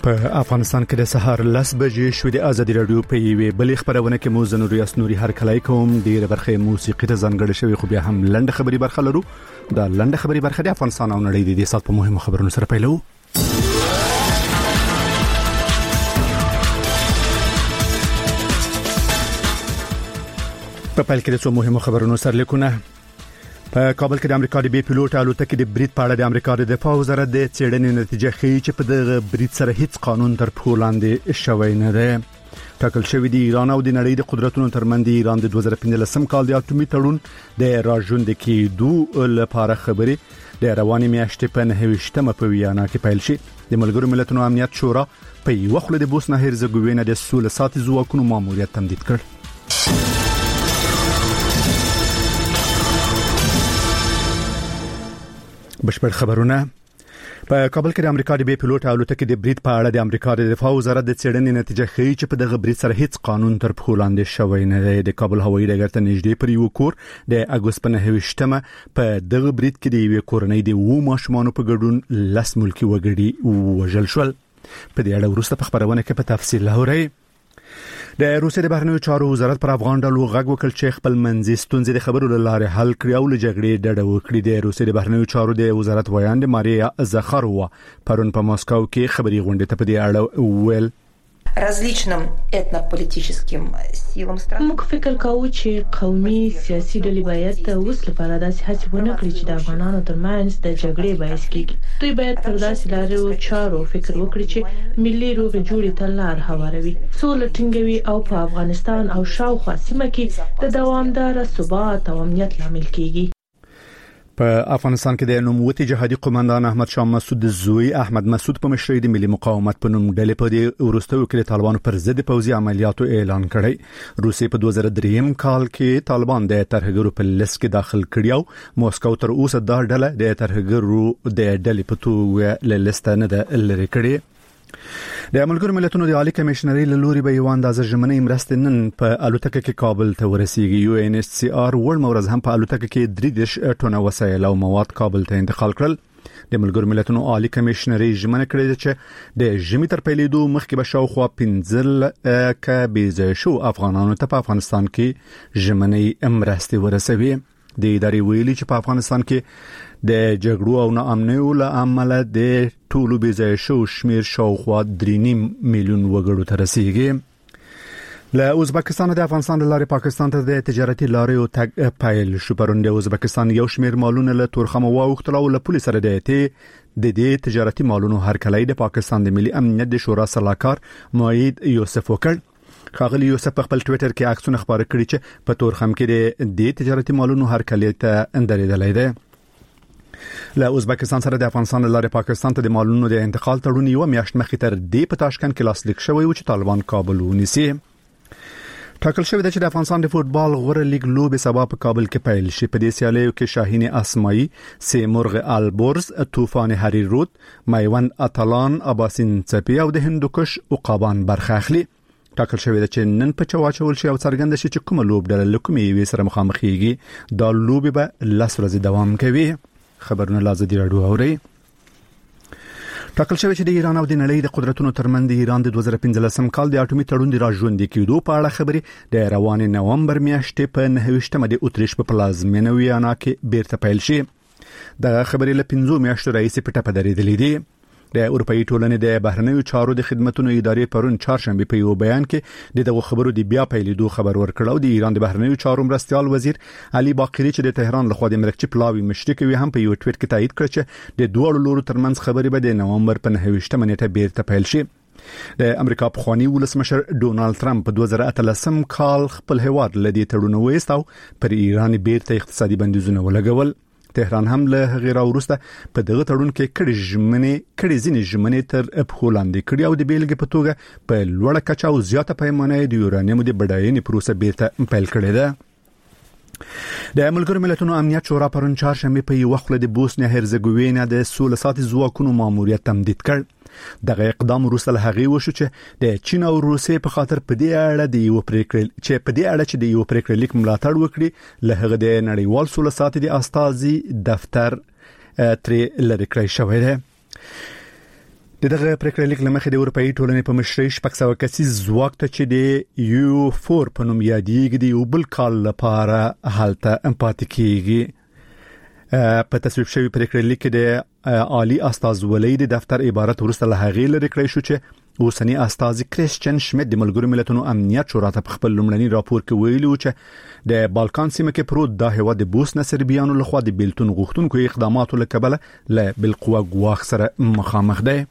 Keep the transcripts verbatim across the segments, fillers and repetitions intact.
په افغانستان کې د سهار لس بجې شوې د ازادي رادیو په یوې بلې خبرونه کې مو زنور یاسنوري هر کلای کوم ډیره برخه موسیقي ته ځانګړې شوی خو بیا هم لنډه خبري برخه لرو. دا لنډه خبري برخه د افغانستان او نړۍ د سات په مهمو خبرونو سره پیلو. په پیل کې د څو مهمو خبرونو سره لیکونه. په کابل کې د امریکا د بي پيلوټ الوتکې د برید په اړه د امریکا د دفاع وزارت د څېړنې نتیجه ښیي چې په دغه برید سره هیڅ قانون تر پښو لاندې شوی نه دی. ټاکل شوی دی ایران او د نړۍ د قدرتونو ترمنځ د ایران د دوه زره پنځلسم کال د اټومي تړون د راژوندي کېدو لپاره خبرې د رواني میاشتې په نهه په ویانا کې پیل شي. د ملګرو ملتونو امنیت شورا په یو خل د بوسنه هرزګوینه د سولې ساتي ځواکونو ماموریت تمدید کړ. بشپړ خبرونه. په کابل کې د امریکا د بي پيلوټ الوتکې د برید په اړه د امریکا د دفاع وزارت د څېړنې نتیجه ښیي چې په دغه برید سره هیڅ قانون تر پښو لاندې شوی نه دی. د کابل هوایي ډګر ته نږدې پر یو کور د اګوست په نهه په دغه برید کې د یوې کورنۍ د وو ماشومانو په ګډون لس ملکی وګړي وژل شول. په دې اړه وروسته په خبرونه کې په تفصیل اورئ. د روسیې د بهرنیو چارو وزارت پر افغان ډلو غږ وکړ چې خپل منځي ستونزې د خبرو لاره حل کړي او له جګړې ډډه وکړي. د روسیې د بهرنیو چارو د وزارت ویاند ماریا زخاروا پرون په ماسکو کې خبري غونډه ته په دې اړه ویل. различным этнополитическим силам страны. موږ فکر کوو چې قومي سیاسي ډلې باید د اوس لپاره داسې هڅې ونه کړي چې د افغانانو ترمنځ د جګړې باعث کیږي. دوی باید پر داسې لارو چارو فکر وکړي چې ملي روغې جوړې ته لار هواروي، سوله ټینګوي او په افغانستان او شاوخوا سیمه کې د دوامدار ثبات او امنیت لامل کیږي. په افغانستان کې د نوموتی جهادي قومندان احمد شاه مسعود زوی احمد مسعود په مشرۍ د ملي مقاومت په نوم ډلې په دې وروستیو کې طالبانو پر ضد پوځي عملیاتو اعلان کړی. روسي په دوه زره درې کال کې طالبان د ترهګرو په لیست کې داخل کړی او موسکو تر اوسه دا ډله د ترهګرو د ډلې په توګه له لیست نه ده لري کړی. د ملګرو ملتونو د عالی کمشنري له لوري به یو اندازه ژمنې مرستې نن په الوتکه کې کابل ته ورسیږي. یو ان ایچ سی آر ورځ مورز هم په الوتکه کې درې دېرش ټنه وسایل او مواد کابل ته انتقال کړل. د ملګرو ملتونو عالی کمشنري ژمنه کړې چې د ژمي تر پیلېدو مخکې به شاوخوا پنځه ک بيځای شو افغانانو ته په افغانستان کې ژمنې مرستې ورسوي. د ادارې ویلي چې په افغانستان کې د جګړو او ناامنیو له امله د ټولو بيځای شو شمیر شاوخوا درې میلیون وګړو ته رسیدي. له ازبکستان د افغانستان لارې پاکستان ته د تجارتي لارې او تګ پایل شو. پرون د ازبکستان یو شمیر مالونه له تورخم واوښتل او له پولیس سره د د دې تجارتي مالونو هرکلی د پاکستان د ملي امنیت د شورا سلاکار موعد یوسف وکړ. خاغلی یوسف په خپل ټوئیټر کې عکسونه خبره کړي چې په تورخم کې د دې تجارتي مالونو هرکلی ته اندریدلې ده. له ازبکستان سره د افغانستان لارې پاکستان ته د مالونو د انتقال تړون یو میاشت مخکې تر دې په تاشکند کې لاسلیک شوی و چې طالبان کابل ونیسي. ټاکل شوی دی چې د افغانستان د فوتبال غوره لیگ لوبې سبا په کابل کې پیل شي. په دې سیالیو کې شاهین اسماعی، سیمرغ البرز، طوفان هریرود، میوند اتلان، اباسین چپی او د هندوکش عقابان برخه اخلي. ټاکل شوی دی چې نن په چواچول شي او څرګند شي چې کومه لوب ډله لکمې وي سره مخامخېږي. دا لوبې به لس ورځې دوام کوي. خبرونه لازم راډیو اوري. ټاکل شوی چې د ایران او د نړۍ د قدرتونو ترمنځ د ایران د دوه زره پنځلسم کال د اټومي تړون د راژوندي کېدو په اړه خبرې د رواني نومبر میاشتې په نهه د اتریش په پلازمینه ویانا کې بیرته پیل شي. د خبرې له پنځو میاشتو راهیسې په ټپه درېدلې دي. د اروپאי ټولنې د بهرنیو چارو د خدماتو ادارې پرون چهارشنبه په یو بیان کې دغه خبرو د بیا پیلېدو خبر ورکړ او د ایران د بهرنیو چارو مرستيال وزیر علي باقری چې د تهران لخوا د مرکچی پلاوی مشري کوي هم په یو ټویټ کې تایید کړ چې د دوه لورو ترمنځ خبرې به د نومبر په نهه نیټه بیرته پیل شي. د امریکا پخوانی ولسمشر ډونالد ترامپ په دوه زره اتلسم کال خپل هیواد لدی تړون وېستو پر ایران بیرته اقتصادي بندیزونه ولګول. تهران هم له غیر اورسته په دغه تړون کې کړي ژمنې کړي ځینې ژمنې تر په لاندې کړي او د بیلګې په توګه په لوړه کچه او زیاته پیمانه د یورانیم د بډاینې پروسه بیرته پیل کړې ده. د ملګرو ملتونو امنیت شورا پرون چهارشنبه په یو وخت د بوسنیا هرزګوینه د سولې ساتي ځواکونو ماموریت تمدید کړ. دغه اقدام وروسته له هغې وشو چې د چین او روسیې په خاطر په دې اړه د یو پریکړه چې په دې اړه چې د یو پریکړه لیک ملاتړ وکړي له هغه د نړیوال سولې ساتي د استازي دفتر تر لری کړی شوی دی. دغه پریکړه لیک لمخې د اروپאי ټولنې په مشرۍ شپږ سوه کسي ځواک ته چې د یو فور په نوم یادېږي د یو بل کال لپاره حالته امپاتي کیږي. په تصویب شوی پریکړه لیک د عالی استازولۍ د دفتر عبارت ورسته له هغې لري کړی شو چې اوسنی استاذ کریسچن شمیت د ملګرو ملتونو امنیت شورا ته خپل لومړنی راپور کې ویلي چې د بالکان سیمه کې پروت د هوا د بوسنه سربیانو لخوا د بیلتون غوښتونکو اقداماتو لکبله له بالقوه غواخ سره مخامخ دی.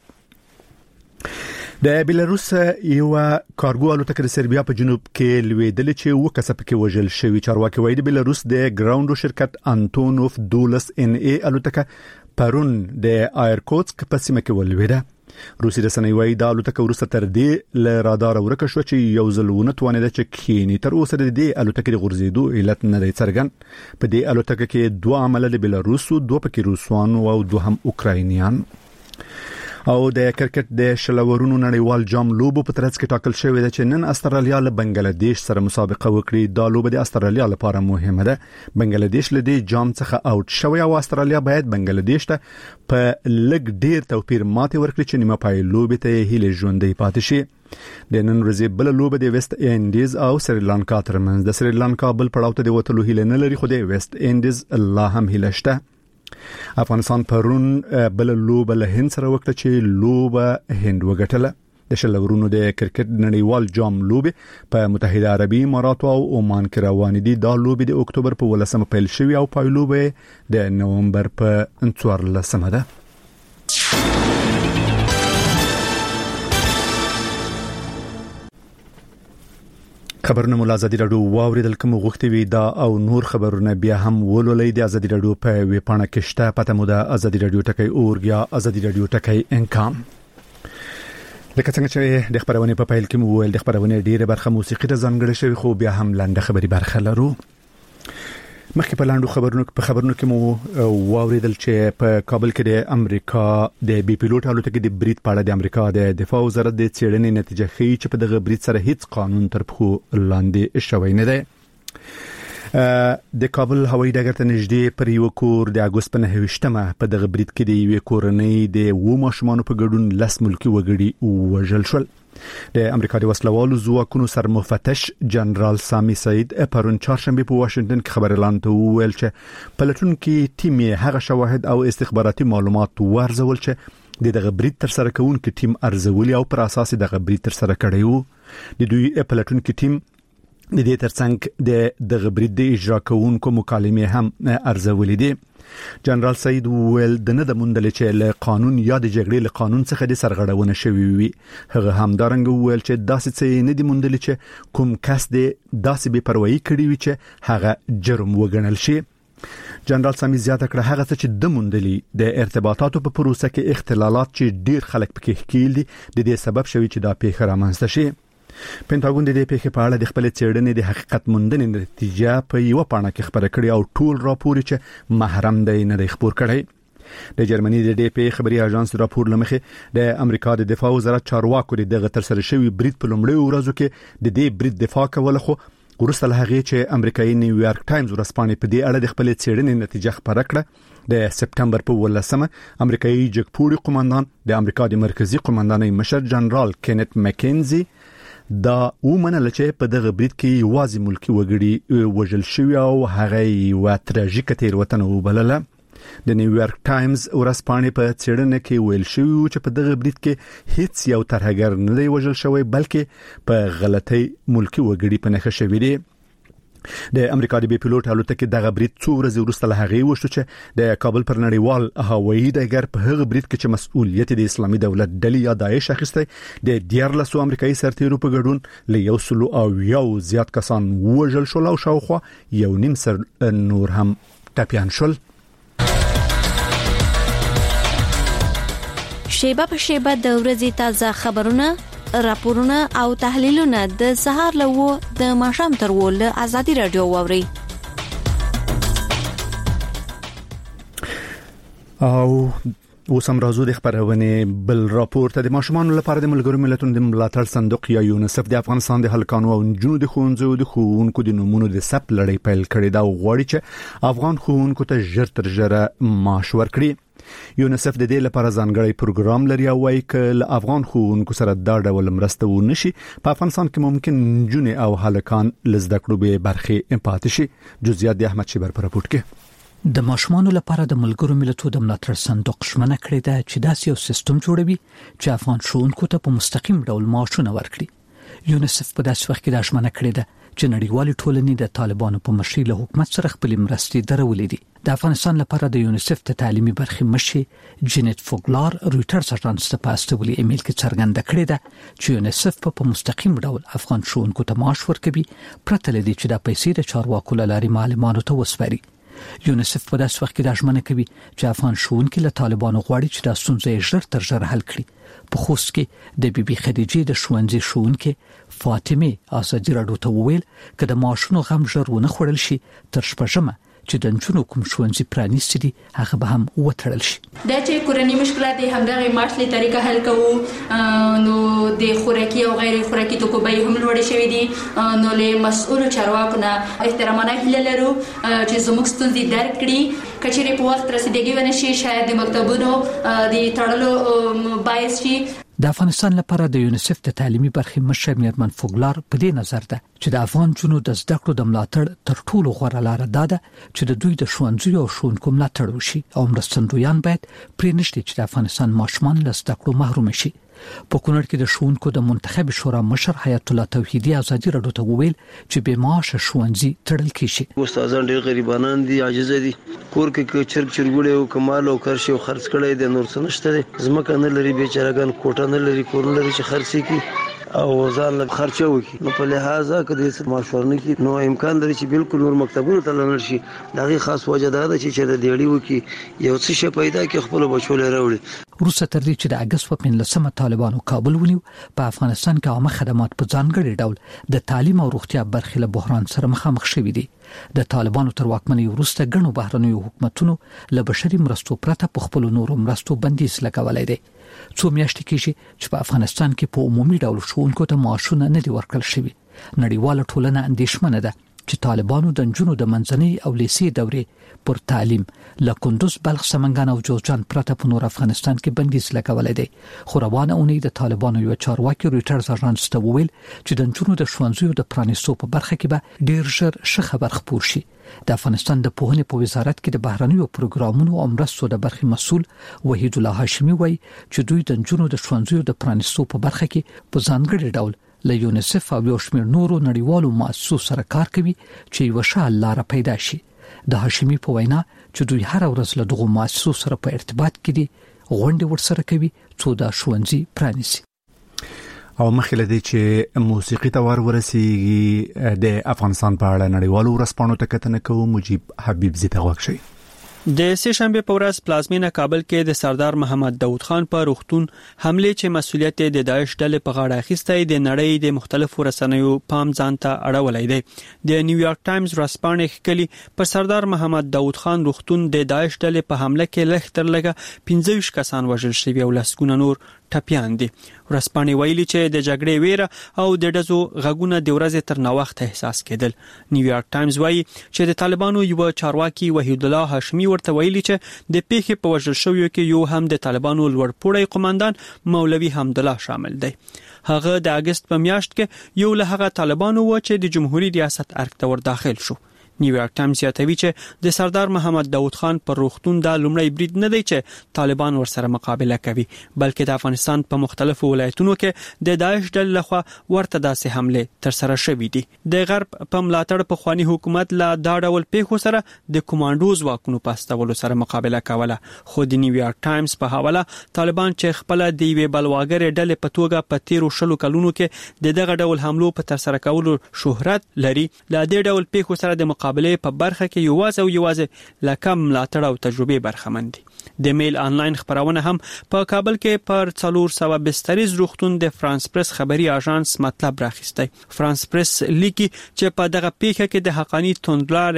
د بیلاروس یو کارګو الوتکه د سربیا په جنوب کې لویدل چې وکسب کې وژل شوی. چارواکي وایي د بیلاروس د ګراوندو شرکت انټونوف دولس ان ای الوتکه پرون د آیرکوتسک په سیمه کې ولویده. روسي رسنۍ وایي د الوتکه ورسته تر دې ل رادار ورکه شو چې یو ځلونه توانید چې کینی تر اوسه د دې الوتکه د غورځېدو علت نه دی څرګند. په دې الوتکه کې دوه عمله د بیلاروس او دوه پکې روسوان او دوه هم اوکراینیان. او د کرکټ د شلورونو نړیوال جام لوبو په ترڅ کې ټاکل شوی دی چې نن استرالیا له بنگلاديش سره مسابقه وکړي. دا لوبه د استرالیا لپاره مهمه ده. بنگلاديش له دې جام څخه اوټ شوی او استرالیا باید بنگلاديش ته په لګ ډیر توپیر ماته ورکړي چې نیمه پای لوبه ته هیله ژوندۍ پاتې شي. د نن ورځې بل لوبه د ویسټ انډیز او سریلانکا ترمنځ. د سریلانکا بل پړاو ته د وټلو هیله نه لري خو د ویسټ انډیز الله هم هیله شته. افغانستان پرون بل لوبه له هند سره وکړه چې لوبه هند وګټله. د شلورونو د کرکټ نړیوال جام لوبه په متحده عربی اماراتو او عمان کې روان دي. دا لوبه د اکتوبر په ولسمه پیل شوی او پای لوبه د نومبر په څوارلسمه ده. خبرونه مول ازادي رادیو واوریدل کوم غوښتي وي دا او نور خبرونه بیا هم ولولې د ازادي رادیو په وی پاڼه کې شته. پته مو د ازادي رادیو ټکی اورګیا ازادي رادیو ټکی انکام. لکه څنګه چې د خبرونه په پیل کې مو ول د خبرونه ډیره برخه موسیقي ته ځانګړې شوی خو بیا هم لنډه خبري برخه لرو. مخکې په لاندو خبرونو په خبرونو کې مو واوریدل چې په کابل کې د امریکا د بي پيلوټ الوتکې د بریټ په اړه د امریکا د دفاع وزارت د څېړنې نتیجه ښیي چې په دغه بریټ سره هیڅ قانون تر پښو لاندې شوی نه دی. د کابل هوایي ډګر ته نږدې پر یو کور د اگست په نهه ویشتمه په دغه بریټ کې د یو کورنۍ د و ماشومان په ګډون لس ملکی وګړي وژل شول. د امریکا د وسلوالو ځواکونو سرمفتش جنرال سامي سعید پرون چهارشنبه په واشنگټن کې خبر اعلان ته وویل چې پلټون کې ټیم یې هغه شواهد او استخباراتي معلومات ورزول چې د دغه بریټ تر سره کوونکو ټیم ارزولي او پر اساس دغه بریټ تر سره کړی وو. د دوی پلټون کې ټیم د دې ترڅنګ د دغه بریټ د اجرا کوونکو مکالمې هم ارزولي دي. جنرال سعید ویل د نه د مندل چې له قانون یا د جګړې له قانون څخه د سرغړونه شوی وي. هغه هم دارنګ ویل چې داسې څه نه دی مندل چې کوم کس د داسې بے پروايي کړی وي چې هغه جرم وګڼل شي. جنرال سامي زیاته کړه هغه څه چې د مندلي د ارتباطاتو په پروسه کې اختلالات چې ډیر خلک پکې ښکیل دي د دې سبب شوی چې دا پیښه رامنځته شي. پینټاګون د دې پیښې په اړه د خپل څېړنې د حقیقت موندنې نتیجه په یو پاڼه کې خبره کړې او ټول راپور چې محرم دی نه دی خبر کړی. د جرمني د دې پیښې خبري اژانس راپور لمخې د امریکا د دفاع وزارت چارواکو دغه تر سره شوی بریټ په لومړي ورځو کې د دې بریټ دفاع کوله خو ورسته له هغه چې امریکایي نیویارک ټایمز ورسپانې په دې اړه د خپل څېړنې نتیجه خبره کړه. د سپټمبر په ولسمه امریکایي جګپوړي قومندان د امریکا د مرکزی قومندانۍ مشر جنرال کینت مکینزي دا ومنل چې په دغه بریټ کې یوازې ملکی وګړي وژل شوی او هغه یو تراژیک تیروتنه وبلله. د نیویارک ټایمز ورسپانې په څېړنه کې ویل شوی چې په دغه بریټ کې هیڅ یو ترهګر نه دی وژل شوی بلکې په غلطي ملکی وګړي په نښه شوی دی. د امریکا د بي پيلوټ الوتکې دغه بریټ څو ورځې وروسته له هغې وشو چې د کابل پر نړیوال هوایي ډګر په هغه بریټ کې چې مسؤلیت د اسلامي دولت ډلې یا داعش اخیسته د دیارلسو امریکایي سرتیرو په ګډون له یو سلو او یو زیات کسان وژل شول او شاوخوا یو نیم سر نور هم ټپیان شول. شیبه په شیبه د ورځې تازه خبرونه، راپورونه او تحلیلونه د سهار لوو د ماښام تر ول ازادي رادیو ووري. او اوسم راځو د خبرونه بل راپور ته د ماشومان لپاره د ملګرو ملتونو د ملاتړ صندوق یا یونیسف د افغانستان د هلکانو او نجونو د ښوونځیو د ښوونکو د نمونو د ثبت لړۍ پیل کړې دا غواړي چې افغان ښوونکو ته ژر تر ژره معاش ورکړي. یونیسف د دې لپاره ځانګړی پروګرام لري او وايي چې افغان ښوونکو سره دا ډول مرسته ونشي په افغانستان کې ممکن جون او هلکان لزده کړو به برخه امپات شي. جزئیات د احمد شیبر پر راپورټ کې. د ماشومانو لپاره د ملګرو ملتونو د ملاتړ صندوق شمنه کړې ده چې داسې یو سیستم جوړوي چې افغان ښوونکو ته په مستقیم ډول معاشونه ورکړي. یونیسف په داسې وخت کې د شمنه کړې ده چې نړیوال ټولنې د طالبانو په مشرۍ له حکومت سره خپل مرستې درولې دي. د افغانستان لپاره د یونیسف د تعلیمي برخې مشر جینیت فوګلار رويټرز اژانس ته په استولي ایمیل کې څرګنده کړې ده چې یونیسف په مستقیم ډول افغان ښوونکو ته معاش ورکوي پرته له دې چې د پیسې د چارواکو له لارې معلوماتو ته وسپاري. یونیسف په داسې وخت کې د ژمنه کوي چې افغان ښوونکي له طالبانو غواړي چې د ستونزې ژر تر ژره حل کړي. په خوست کې د بي بي خدیجې د ښوونځي ښوونکې فاطمه اسدی راډیو ته وویل چې د ماشونو غم ژر ونه خوړل شي تر شپږمه چې د نجونو کوم ښوونځي پرانیستي دي هغه به هم وتړل شي. دا چې کورنۍ مشکلات همدغه مارشلي طریقه حل کوو نو د خوراکي او غیر خوراکي توکو بیې هم لوړې شوې دي نو له مسؤل چارواکو نه احترامانه هیله لرو چې زموږ ستونزې درک کړي کچېرې په وخت رسیدګي ونشي شاید د مکتبونو د تړلو باعث شي. د افغانستان لپاره د یونیسف د تعلیمي برخې مشر میرمن فوګلار په دې نظر ده چې د افغان جنو د زده کړو د ملاتړ تر ټولو غوره لار ده چې د دوی د ښوونځي او ښوونکو ملاتړ وشي او مرستندویان باید پرې نشي چې د افغانستان ماشومان له زده کړو محروم شي. په کونړ کې د ښوونکو د منتخب شورا مشر حیات الله توحیدی ازادي راډیو ته وویل چې به معاش ښوونځي تړل کیږي. استادان ډېر غریبانان دي عاجز دي کور کې چرګ چرګوړي او کمال او کرشي او خرڅ کړي د نور څه نشته زمکه نه لري بیچارهګان کوټه نه لري کور لري چې خرڅي کی او ځان له خرچه وکي نو په لحاظه کې د ماشورنه کې نو امکان لري چې بالکل نور مکتبونو ته لاړ شي. دغه خاص وجه ده چې د دیړی وکي یو څه شي پیدا کې خپل بچو له راوړي. روسه تر دې چې د اگست په پنځلسمه طالبانو کابل ونیو په افغانستان کې عامه خدمات په ځانګړي ډول د تعلیم او روغتیا برخې له بحران سره مخامخ شوي دي. د طالبانو تر واکمنۍ وروسته ګڼو بهرنیو حکومتونو له بشري مرستو پرته په خپل نورو مرستو بندیز لګولای دي. څو میاشتې کېږي چې په افغانستان کې په عمومي ډول ښوونکو ته معاشونه نه دي ورکړل شوي. نړیواله ټولنه اندېښمنه ده چې طالبانو د نجونو د منځنۍ او لیسې دورې پر تعلیم له کندوز بلخ سمنګان او جوزجان پرته په نور افغانستان کې بندیز لګولای دی. خو روانه اونۍ د طالبانو یو چارواکي رويټرز اژانس ته وویل چې د نجونو د ښوونځیو د پرانیستو په برخه کې به ډیر ژر ښه خبر خپور شي. د افغانستان د پوهنې په وزارت کې د بهرنیو پروګرامونو او مرستو د برخې مسؤل وحید الله هاشمي وایي چې دوی د نجونو د ښوونځیو د پرانیستو په برخه کې په ځانګړي ډول له یونیسف او یو شمېر نورو نړیوالو مؤسسو سره کار کوي چې یو ښه لار پیدا شي. د هاشمي په وینا چې دوی هر ورځ له دغو مؤسسو سره په ارتباط کې دي غونډې ورسره کوي څو د ښوونځي پرانیسي. او مخکې لدی چې موسیقي ته ور ورسیږي د افغانستان په اړه نړیوالو ورسپانو ته کتنه کوو. مجيب حبيب زی ته وښی د سه شنبه په ورځ پلازمینه کابل کې د سردار محمد داود خان په روغتون حمله چې مسؤلیت د داعش ډلې په غاړه اخیسته د نړۍ د مختلفو رسنیو پام ځان ته اړولای دی. د نیویارک ټایمز ورسپانې خکلی پر سردار محمد داود خان روغتون د داعش ډلې په حمله کې لږ تر لږه پنځه ویشت کسان وژل شوي او لسګونه نور ټپيان دي. ورسپانې ویلي چې د جګړې ویره او د دزو غږونه د ورځې تر نوښت احساس کېدل. نیویارک ټایمز وایي چې د طالبانو یو چارواکي وحید الله هاشمي ورته ویلي چې د پیښې په وژل شویو کې یو هم د طالبانو لوړپوړی قوماندان مولوي حمدالله شامل دی. هغه د اگست په میاشت کې یو له هغه طالبانو و چې د جمهوریت ریاست ارګ ته ور داخل شو. نیویارک ټایمز یادوي چې د سردار محمد داود خان پر روغتون د لومړی برید نه دی چې طالبان ورسره مقابله کوي بلکې د افغانستان په مختلفو ولایتونو کې د داعش ډلې لخوا ورته داسې حمله تر سره شوې دي. د غرب په ملاتړ په خواني حکومت لا دا ډول پیښو سره د کمانډوز واکونو پاستولو سره مقابله کوله. خو د نیویارک ټایمز په حواله طالبان چې خپل د یوې بلواګر ډلې په توګه په تیرو شلو کلونو کې د دغه ډول حملو په تر سره کولو شهرت لري لا د ډول پیښو سره د مقابله په برخه کې یوازې او یوازې لکم ملاتړ او تجربه برخمن دي. د میل آنلاین خبرونه هم په کابل کې پر څلور سوه بستریز روغتون د فرانس پریس خبري اژانس مطلب راخسته. فرانس پریس لیکي چې په دغه پیښه کې د حقانی توندلارې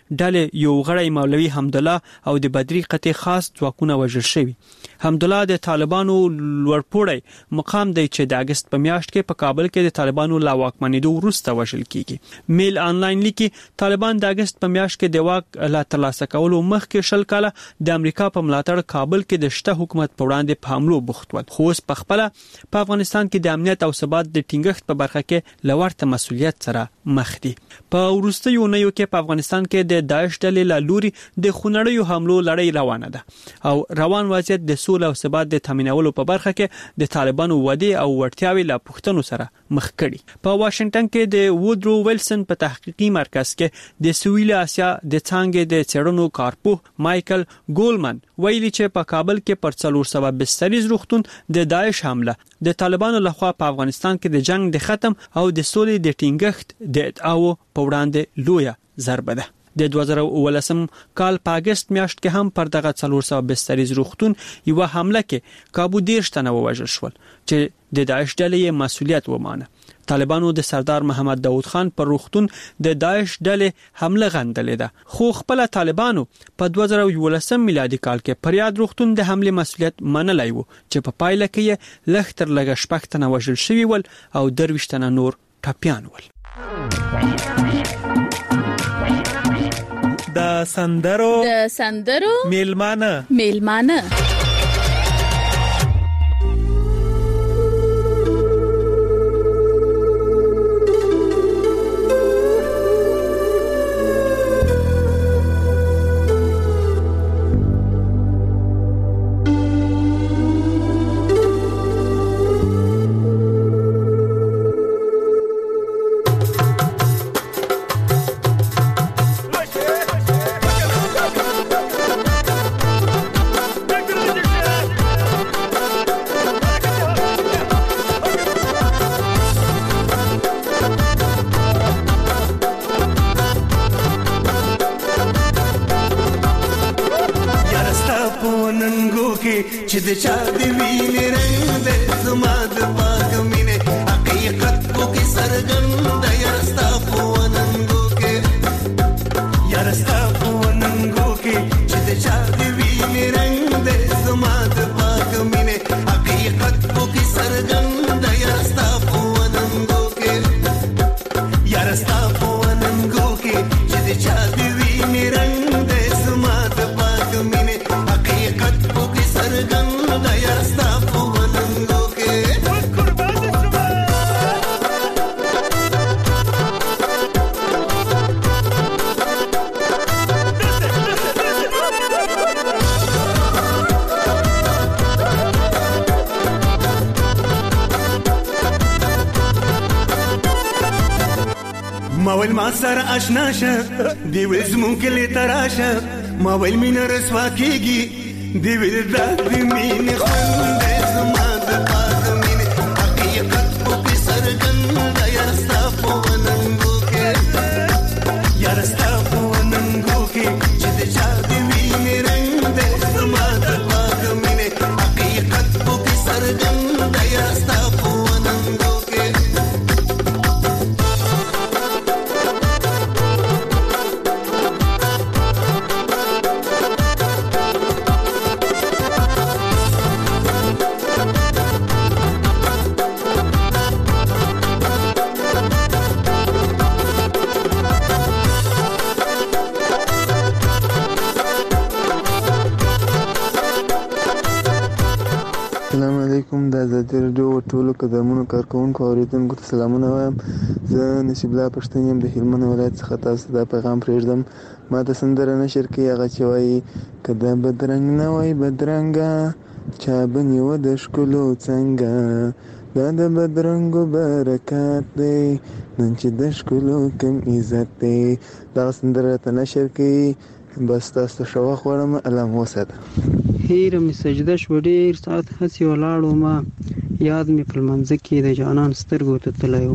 ډلې یو غړی مولوي حمدالله او د بدري قطي خاص ځواکونه وژل شوي. حمدالله د طالبانو لوړپوړی مقام دی چې د اگست په میاشت کې په کابل کې د طالبانو لا واکمنېدو وروسته وژل کیږي. میل آنلاین لیکي طالبان د اگست په میاشت کې د واک لا ترلاسه کولو مخکې شل کاله د امریکا په ملاتړ کابل کې د شته حکومت په وړاندې په حملو بوخت ول. خو اوس په خپل په افغانستان کې د امنیت او ثبات د ټینګښت په برخه کې لورته مسولیت سره مخ دي. په وروستیو نیو کې په افغانستان کې د داعش ډلې له لوري د خونړیو حملو لړۍ روانه ده او روان وضعیت د سولې او ثبات د تامینولو په برخه کې د طالبانو ودی او وړتیاوي له پښتنو سره مخ کړي. په واشنگټن کې د وودرو ویلسن په تحقیقي مرکز کې د سویل اسیا د څنګه د چېرونو کارپوه مایکل ګولمن ویلي چې په کابل کې پر څلور سوه بستریز روغتون د داعش حمله د طالبانو لخوا په افغانستان کې د جنگ د ختم او د سولې د ټینګښت د ادعاو په وړاندې لویه ضربه ده. د دوه زره اوولسم کال په اگست میاشت کې هم پر دغه څلور سوه بستریز روغتون یو حمله کې کابو دیرش تنه ووژل شول چې د داعش ډلې مسولیت ومانه. طالبانو د سردار محمد داود خان پر روغتون د داعش ډلې حمله غندلې ده. خو خپل طالبانو په دوه زره یولسم میلادي کال کې پر یاد روغتون د حمله مسولیت منلای وو چې په پایله کې لږ تر لږه شپږ تنه وژل شوي ول او درویشت تنه نور ټپیان ول. د سندرو د سندرو میلمانه میلمانه چې د چا د وینې رنګ د زما د پاک مینې حقیقت کو کې سرګند یار ستا په وننګو کې یار ستا په وننګو کې چې د چا د وینې رنګ د زما د پاک مینې حقیقت کو کې سرګند یار ستا په وننګو کې یار ستا په وننګو کې چې د چا د وینې رنګ د زما د پاک مینې حقیقت کو کې سرګند ماول ما سر آشنا شه دی وزمو کلی تراشه ماول مين رسوا کیږي دی ول د مين خوند زما د پاک مين حقیقت په سرګند یار ستا په وننګو کې یار ستا په وننګو کې چې د چا دی وینې رنګ د زما د پاک مين حقیقت په سرګند یار ستا په وننګو کې السلام علیکم. د ازادي راډیو ټولو قدمونو کارکونکو اوریدونکو ته سلامونه وایم. زه نصیب الله پښتون یم د هلمند ولایت څخه. تاسو دا پیغام پرېږدم. ما ته سندره نشر کې هغه چې وایي که دا بدرنګ نه وای بدرنګه چا به نیوه د ښکلو څنګه دا د بدرنګو برکات دی نن چې د ښکلو کم عزت دی. دغه سندره راته نشر کوي. بس تاسو ته ښه وخت غواړم. الله مو وساته. هیره می سجده شو ډیر ساعت هسې ولاړو ما یاد می په لمانځه کې د جانان سترګو ته تللی و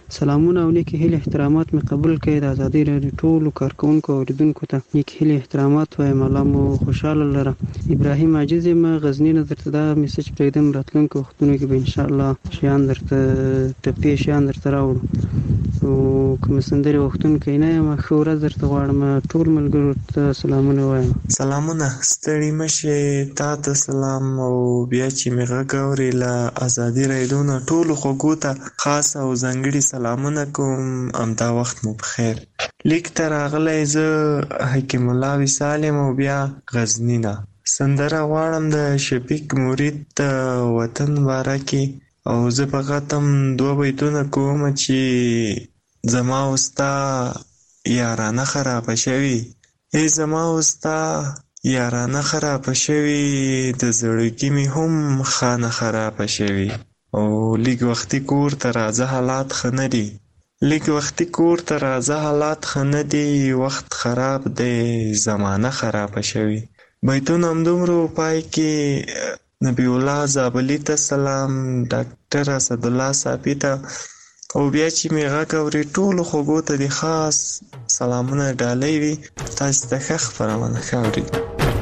سلامونه او نیک هیله احترامات می قبول کړئ. د ازادي راډیو ټول کارکونکو او اوریدونکو ته نیک هیله احترامات وایم. الله مو خوشاله لره. ابراهیم عاجز یم غزنی نه درته دا میسج پرېږدم. راتلونکو وختونو کې به ان شاء الله شیان درته ټپې شیان درته راوړو او کوم سندري وختونو کې نه یم. ښه ورځ درته غواړم. ټول ملګرو ته سلامونه وایم. سلامونه ستړي مشه. تا ته سلام او بیا چې می غږ اوري له ازادي راډیو نه ټول خوږو ته خاص او ځانګړي سلامونه کوم. امدا وخت مو بخیر. لیک ته راغلی زه حکیم الله وصال یم او بیا غزنی نه. سندره غواړم د شفیق مرید د وطن باره کې او زه فقط هم دوه بیتونه کوم چې زما وستا یارانه خرابه شوي. ای زما وستا یارانه خرابه شوي، د زړګي مې هم خانه خرابه شوي او لږ وختي کور ته راځه حالات ښه نه دي. لږ وختي کور ته راځه حالات ښه نه دي، وخت خراب دی زمانه خرابه شوي. بیتونه همدومره پای کې نبی الله زابلي ته سلام، ډاکټر اسدالله صافي ته او بیا چې مې غږ اوري ټولو خوږو ته د خاص سلامونه ډالۍ وي. تاسو ته ښه خپرونه ښه اورېدو.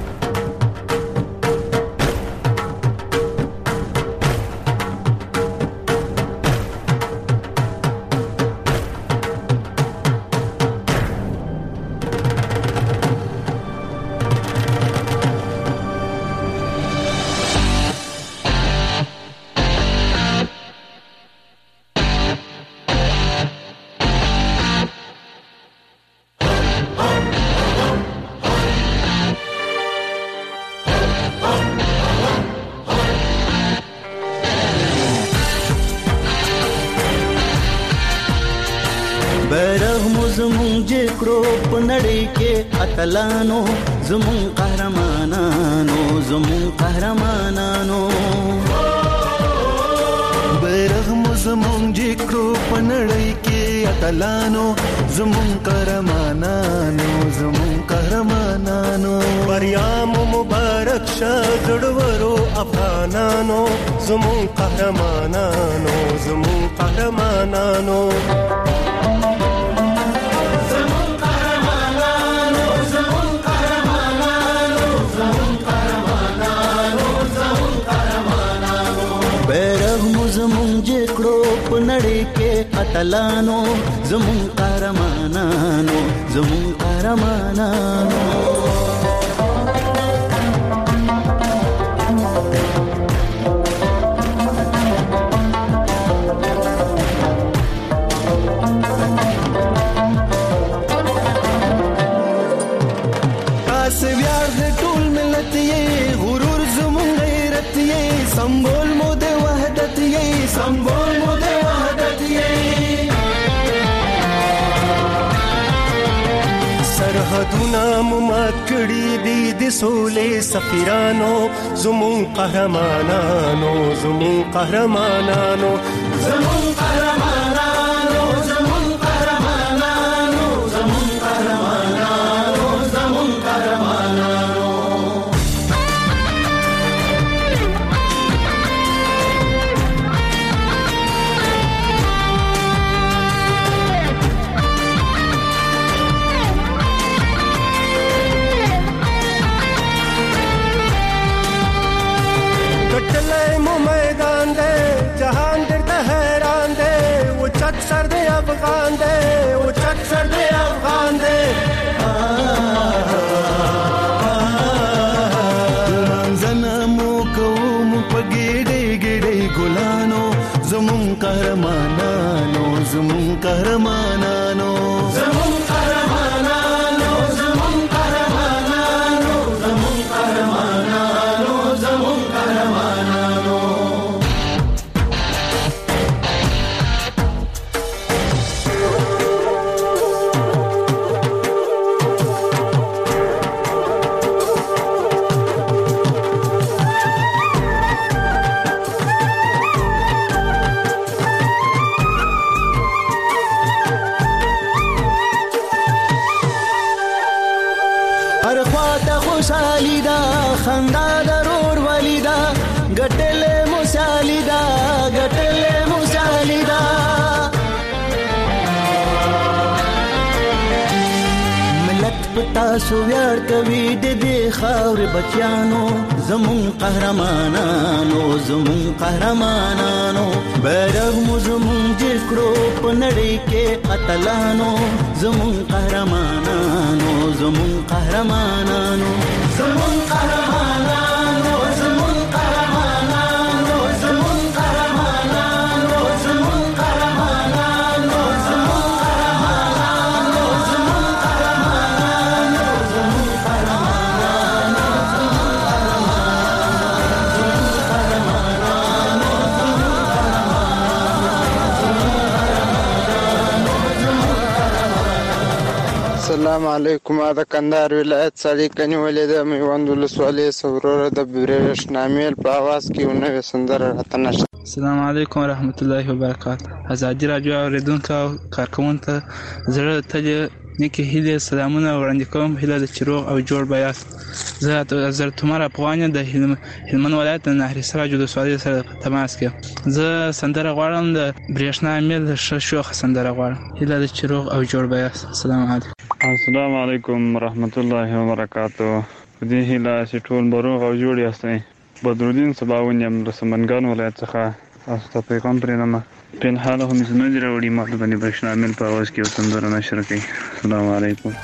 اتلانو زمون قهرمانانو زمون قهرمانانو بیرغ مو زمون جکرو پنړی کې اتلانو زمون قهرمانانو زمون قهرمانانو بریا مو مبارک شه زړورو افغانانو زمون قهرمانانو زمون قهرمانانو نړۍ کې اتلانو زمون قهرمانانو زمون قهرمانانو تاسو ویاړ د ټول ملت یې، غرور زمون غیرت یې، سمبول مو د وحدت یې، سمبول مو د سرحدونه مو مات کړي دي د سولې سفیرانو زمون قهرمانانو زمون قهرمانانو زمون قهرمانانو زمون قهرمانانو زمون قهرمانانو زمون قهرمانانو सर दे अफगान दे वो चक सर दे अफगान दे मंजना मो को मु पगेड़े गेड़े गुलानो ज़मुन कहरमानानो ज़मुन कहरमानानो ज़मुन कहरमानानो ज़मुन कहरमानानो ज़मुन कहरमानानो ज़मुन कहरमानानो خندا ضرور ولیدا ګټلې مو سالیدا ګټلې مو سالیدا پتا سو ویاړ کوي د دې خاورې بچیانو زمون قهرمانانو زمون قهرمانانو بیرغ مو زمون جکړو په نړۍ کې اتلانو زمون قهرمانانو زمون قهرمانانو زمون قهرمانانو زمون قهرمانانو زمون قهرمانانو زمون قهرمانانو زمون قهرمانانو زمون قهرمانانو زمون قهرمانانو السلام علیکم. دا کندهار ولایت صادق کني ولید میوند ولسوالۍ سورور د برېښ نامیل په आवाज کې نوې سندره راته نشته. السلام علیکم ورحمت الله وبرکاته. ازادي رادیو اوریدونکو کارکونکو زړه ته نیکی هیله سلامونه وړاندې کوم. هیله د چروغ او جوړ بیاست. زه حضرت عمر افغان د هلمند ولایت د نهر سراج ولسوالۍ سره په تماس کې. زه سندره غواړم د برېښنا میل شوخ سندره غواړم. هیله د چروغ او جوړ بیاست. السلام علیکم. السلام علیکم ورحمت الله وبرکاته. دې هیله چې ټول بروغ او جوړ یاستئ. بدرالدین سباون یم د سمنګان ولایت څخه. تاسو ته پیغام پرېږدم. پین حاله هم زموږ راوړي مخ باندې برېښنا میل په आवाज کې سندره نشر کړي. السلام علیکم.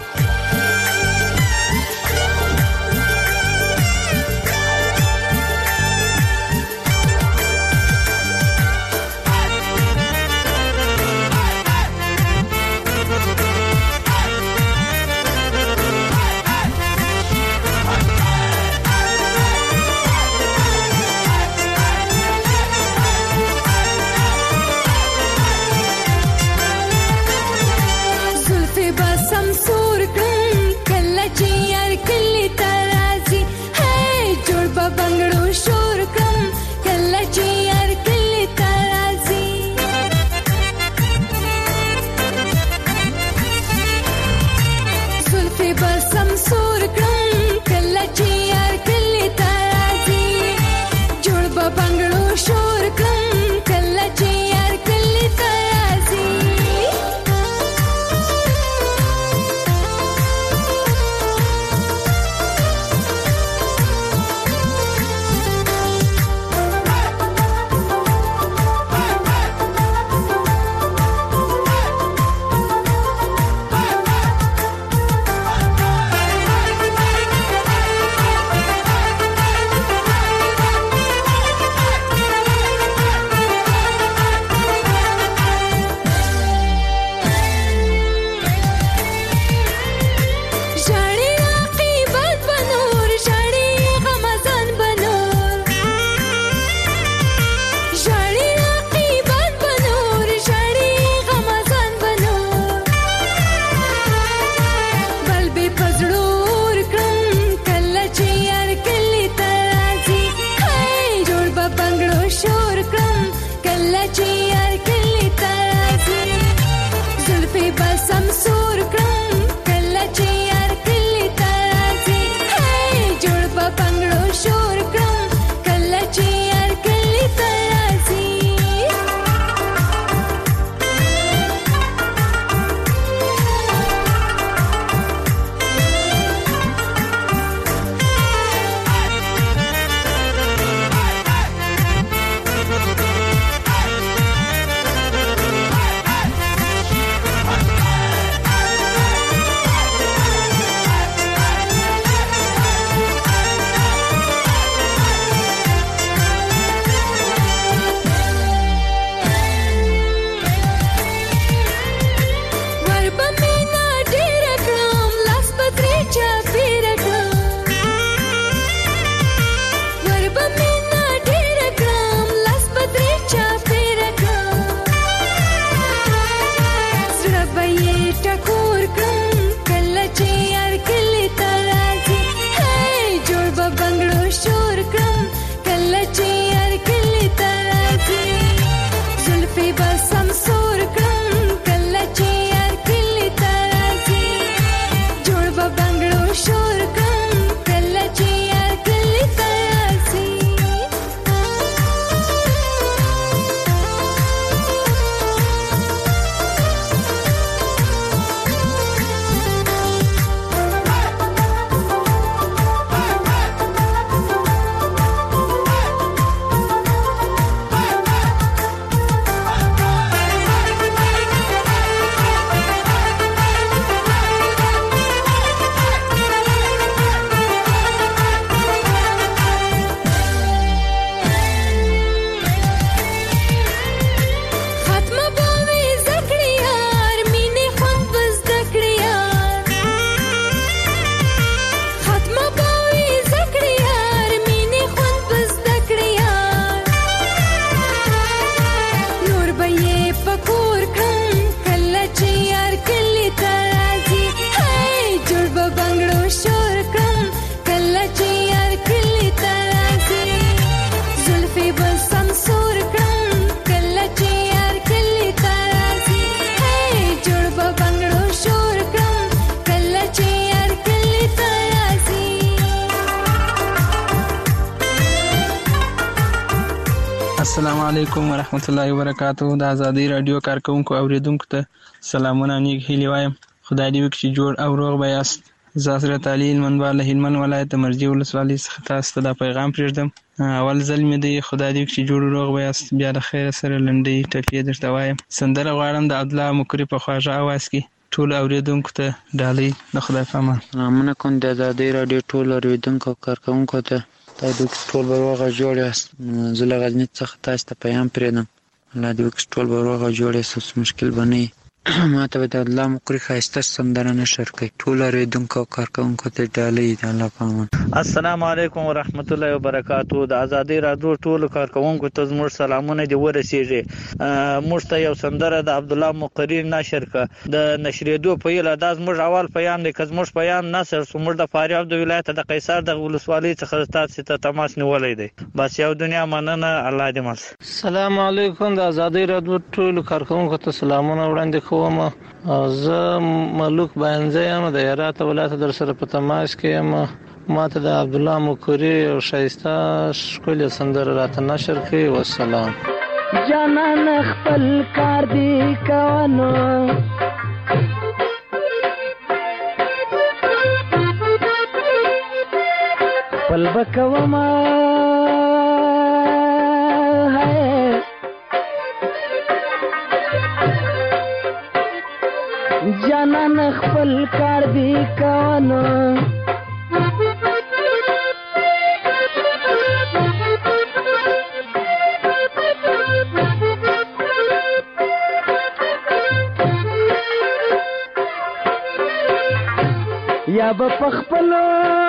السلام علیکم ورحمت الله وبرکاتہ. د ازادي رادیو کارکونکو اوریدونکو ته سلامونه نیک هیلې وایم. خدای دې وکړي چې جوړ او روغ به یاست. زه حضرت علي منبر له هلمند ولایت مرجې ولسوالۍ څخه تاسو ته دا پیغام پرېږدم. اول ځل مې دی خدای دې وکړي چې جوړ روغ به یاست. بیا د خیر سره لنډۍ ټپې درته وایم. سندره غواړم د عبدالله مکري په خواږه اواز کې ټول اوریدونکو ته ډالۍ د خدای په امان. سلامونه کوم د ازادي رادیو ټول اوریدونکو او کارکونکو ته. دا د ټول بروغه جوړ یاست. زه له غزني څخه تاسو ته پیغام پرېږدم. الله دې وکړي ټول بروغه جوړ یاست. مشکل بنئ. ما ته د الله مکري ښایسته سندره نشر کوي. ټول اوریدونکو او کارکونکو ته ډالۍ د الله په امان. السلام علیکم ورحمت الله وبرکاتہ. د ازادي رادیو ټول کارکونکو ته زموږ سلامونه دي ورسیږي. موږ ته یو سندره د عبدالله مکري نشر کړه د نشریدو په یله. دا زموږ اول پیام دی. که زموږ پیام نشر سو موږ د فاریاب د ولایت د قیصر د ولسوالۍ څخه تاسو ته تماس نیولې دی. بس یو دنیا مننه. الله دې مل. السلام علیکم. د ازادي رادیو ټول کارکونکو ته سلامونه وړاندې کوم. زه ملوک باینځه یم د هرات ولایت در سره په تماس کې یم. ما ته د عبدالله مکري او شایسته ښکلې سندره راته نشر کړي. والسلام. جانان خپل کار دی کوانو خپل بکوما جانان خپل کار دی کوانو یا به پخپلو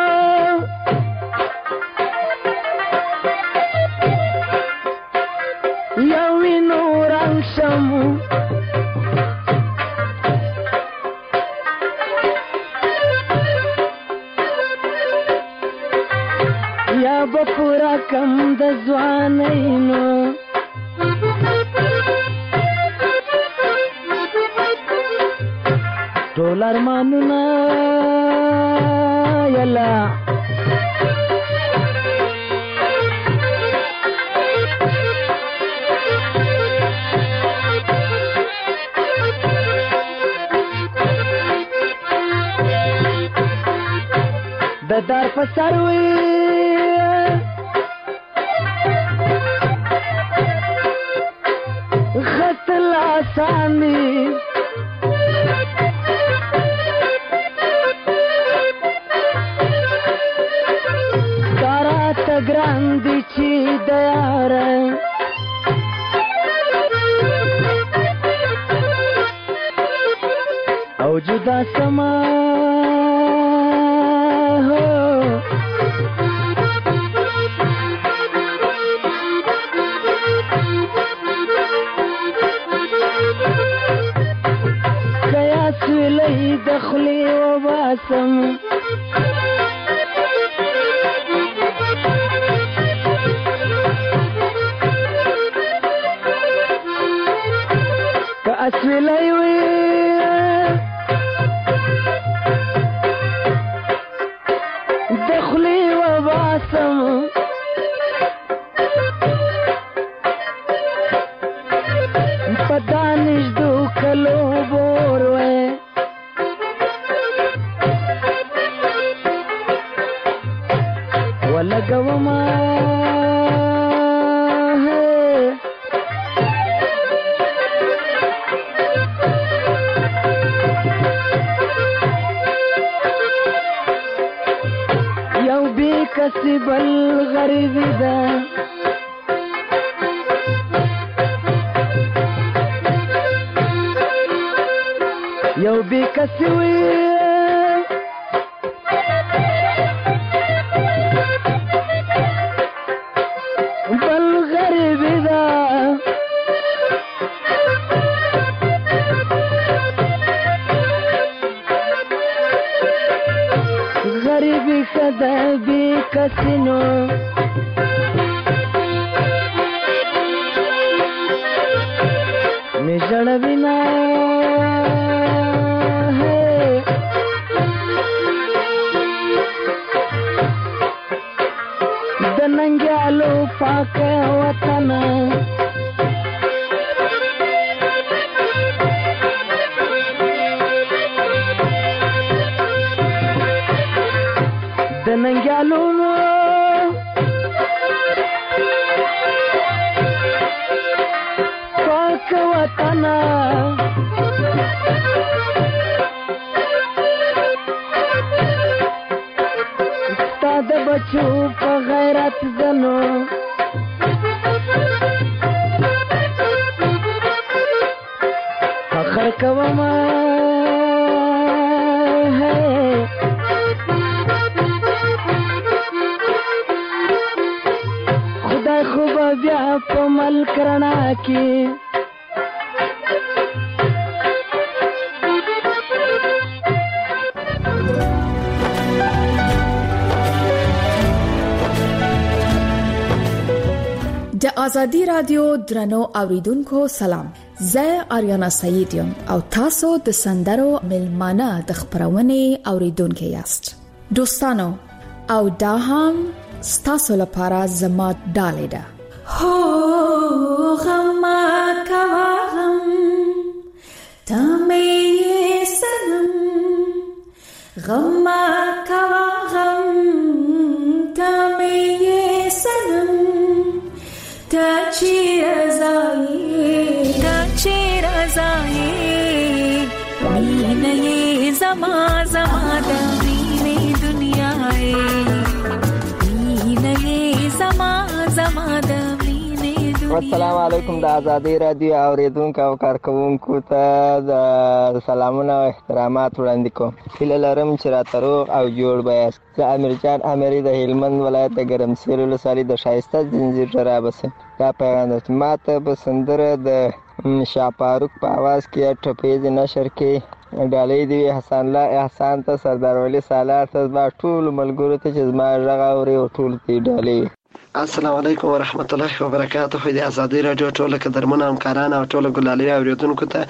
یا وینو رنگ شمو یا به پورا کم د ځوانینو ټول ارمانونه یلا د دار په سر وي غسل آسان دي دارا ته ګران دي چې د یاره او جدا سما دخلي وباسم كأسفل أيوي دخلي وباسم بدانش دو كلو بوروي ولګوما یو بی کسب الغریب ده یو بی کسوی غریبی خدا بی کسینو می جړوینا د ننګالو پاک وطن ننګیالو پاک وطن ستاد بچو په غیرت زنو فخر کوم خدای خوب بیا په مل کرنا کې د ازادي رادیو درنو اوریدونکو سلام، زه آریانا سعید یم او تاسو د سندرو ملمانه د خبرونه اوریدونکو یاست. دوستانو او دا هم ستاسو لپاره زما ډالې ده. هو غم کوا غم تمه سنم غم کوا غم تمه سنم تا چیر ازایی تا چیر ازایی مینه زما زما د مینه دنیاي مینه زما زما د مینه دنیا. السلام علیکم د ازادي رادیو اوریدونکو او کارکونکو ته د سلامونه او احترامات وړاندې کوم. هیله لرم چې راته روغ او جوړ بایاست. زه امیر جان امری د هلمند ولایت د ګرمسیر ولسوالۍ د شایسته زنجیر جراب سم. دا پیغام د ماته په سندره د شاپاروک په आवाज کې ټپیز نشر کې ډالۍ دی حسن الله احسان ته سردار ولی سالار ته با ټول ملګرو ته چې زما ژغه اوري او ټول تی ډالۍ. السلام علیکم ورحمت الله وبرکاته. د ازادي رادیو ټول کډرمن همکاران او ټول ګلالي اوریدونکو ته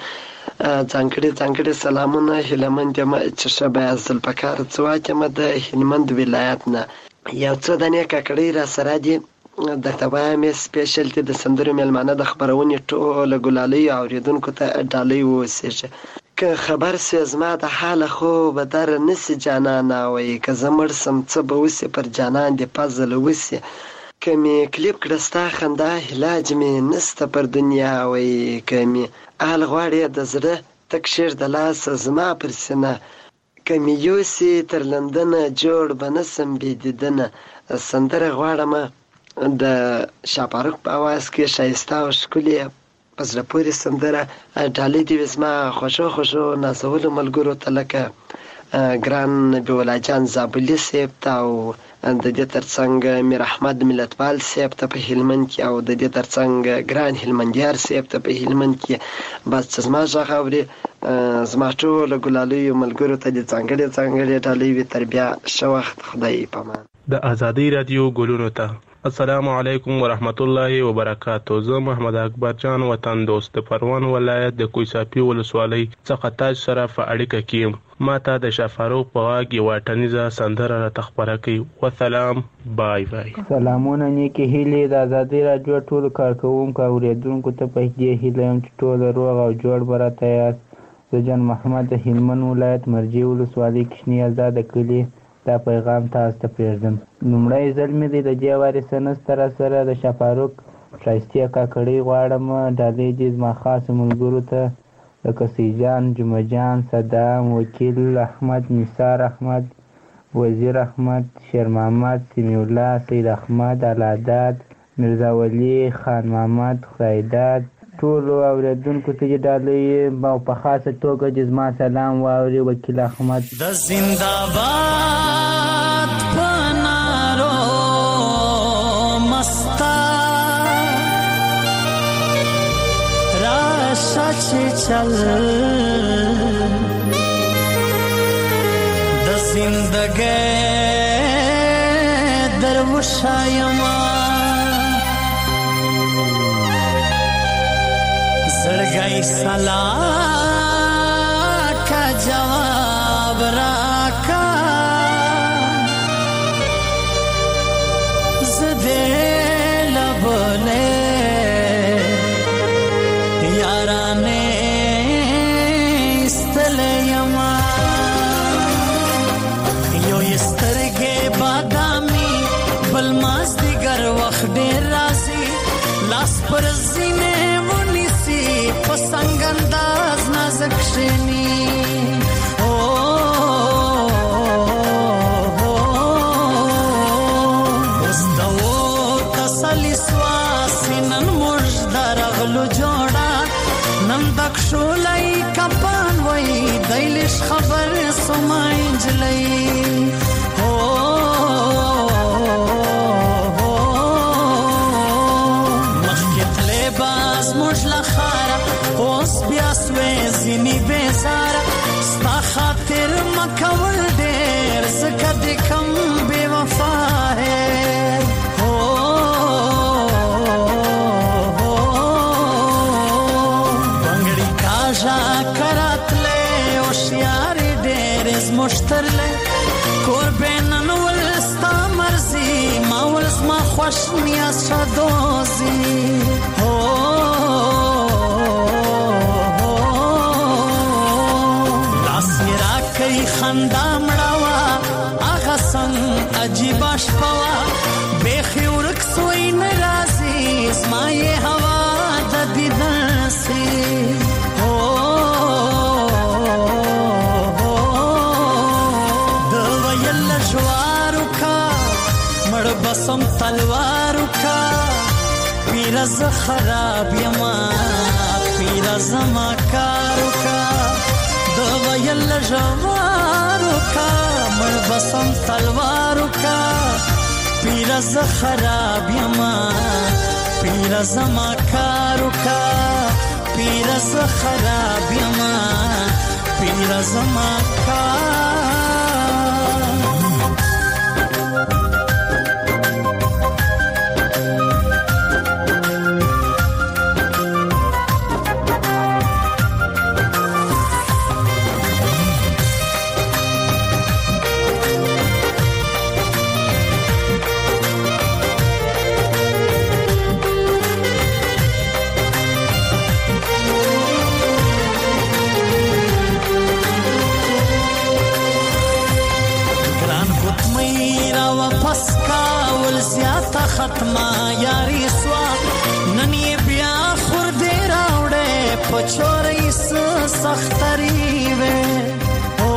ځانګړي ځانګړي سلامونه. هلمند یم چې شبه ازل پکار څوا چې مد هلمند ولایت نه یو څه د نه ککړی را سره دي د تبامه سپیشلټي د سندرو ملمانه د خبرونې ټول ګلالي اوریدونکو ته ډالۍ وسیږي. که خبر سي زما د حال خو به در نسی جانان وای که زمر سم څه به وسی پر جانان دی پزل وسی کمی کلیپ کړستا خندا علاج می نسته پر دنیا وای کمی ال غواړي د زړه تک شیر د لاس زما پر سینه کمی یوسی تر لندن جوړ بنسم بيدیدنه سندره غواړم د شاپاروک په आवाज کې شایسته او ښکلي پزره پوری سندره ډالۍ دی زما خوشو خوشو نازول ملګرو ته لکه ګران نبی ولا جان زابلی سیب تا او د دې ترڅنګ میر احمد ملتپال سیب ته په هلمند کې او د دې ترڅنګ ګران هلمندیار سیب ته په هلمند کې بس زما ژغه اوري زما ټول ګلالي ملګرو ته د څنګه څنګه ډالۍ وی تربیه شو وخت خدای پامان. د ازادي رادیو ګلونو ته السلام علیکم ورحمت الله وبرکاتو. زه محمد اکبر جان وطن دوست پروان ولایت د کویساپی ولسوالۍ څخه تاج سره په اړیکه کې ما ته د شفاروق په واګ یو ټنیزه سندره را تخبره کوي. والسلام بای بای. سلامونه نیکی هیله د ازادي رادیو ټول کارکونکو اوریدونکو ته په دې هیله هم چې ټول روغ او جوړ برته یاست. زه جان محمد د هلمند ولایت مرجی ولسوالۍ کښنی آزاد کلی دا پیغام تاسو ته پرېږدم. لومړی ځل مې د دې وارث نستر سره د شفاروق شایسته کاکړی غواړم ډالۍ دې زما خاص ملګرو ته لکه سیجان جمجان صدام وکیل احمد نثار احمد وزیر احمد شیر محمد سمیع الله سید احمد علاداد مرزا ولی خان محمد خیداد ټول اوریدونکو ته ډالۍ او په خاصه توګه جزما سلام واوري وکیل احمد د زنده‌باد پنارو مستا راشه چې چل د زندګۍ دروشایما زړګي سلام کا جواب راکا زده لبله یارانه استلیما یو استرګه با پسنګ انداز نازک شینی او واستو کسلی سواسنن مش درغلو جوړا نن دښولای کپان وای دایلش خبر سمایجلای او مخکتله باز مجله خارا اوس بیا سوې زینی بیزارا ستا خاطر مکول ډیر زکه د کم بے وفا ہے مشترله قربان ولستا مرزي ما ولس ما خوش نیاز شدوزي او داسيرا کوي خندا مړوا اغه سن عجيب شپوا بخيورک سوي ناراضي اسما يې هوا د ديدسي بسم تلوارو کا پیرز خراب یما پیرز مکارو کا دو ویل جوارو کا مر بسم تلوارو کا پیرز خراب یما پیرز مکارو کا پیرز خراب یما پیرز مکارو ختمه یاري سوا نن یې بیا خور دې راوړې پچورې سختري وې او